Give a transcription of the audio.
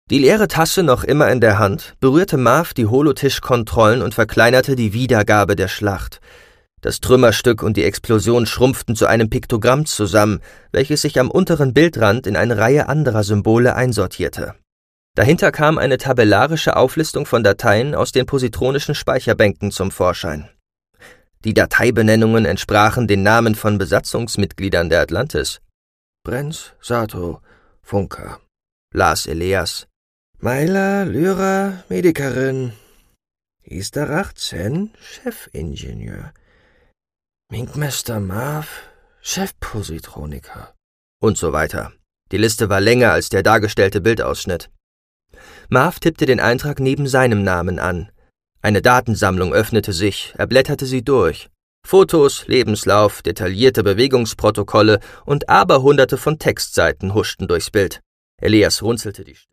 Die leere Tasse noch immer in der Hand, berührte Marv die Holotisch-Kontrollen und verkleinerte die Wiedergabe der Schlacht. Das Trümmerstück und die Explosion schrumpften zu einem Piktogramm zusammen, welches sich am unteren Bildrand in eine Reihe anderer Symbole einsortierte. Dahinter kam eine tabellarische Auflistung von Dateien aus den positronischen Speicherbänken zum Vorschein. Die Dateibenennungen entsprachen den Namen von Besatzungsmitgliedern der Atlantis. Brenz, Sato, Funker, las Elias. Meiler, Lyra, Medikerin, Isterach, Zen, Chefingenieur, Minkmester Marv, Chefpositroniker. Und so weiter. Die Liste war länger als der dargestellte Bildausschnitt. Marv tippte den Eintrag neben seinem Namen an. Eine Datensammlung öffnete sich, er blätterte sie durch. Fotos, Lebenslauf, detaillierte Bewegungsprotokolle und Aberhunderte von Textseiten huschten durchs Bild. Elias runzelte die Stirn.